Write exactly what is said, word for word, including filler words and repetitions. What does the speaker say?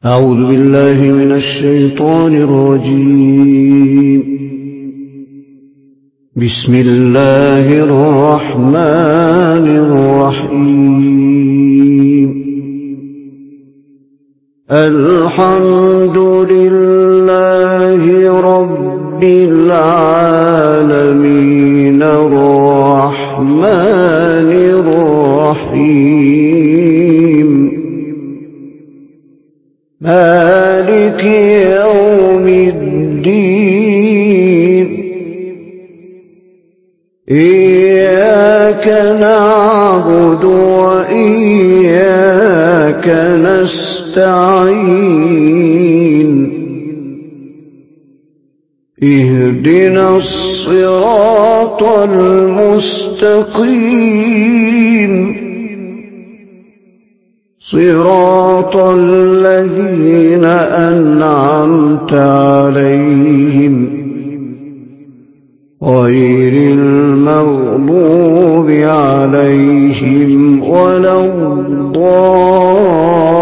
أعوذ بالله من الشيطان الرجيم. بسم الله الرحمن الرحيم. الحمد لله رب العالمين الرحمن الرحيم مالك يوم الدين. إياك نعبد وإياك نستعين. اهدنا الصراط المستقيم صراط الذين أنعمت عليهم غير المغضوب عليهم ولا الضالين.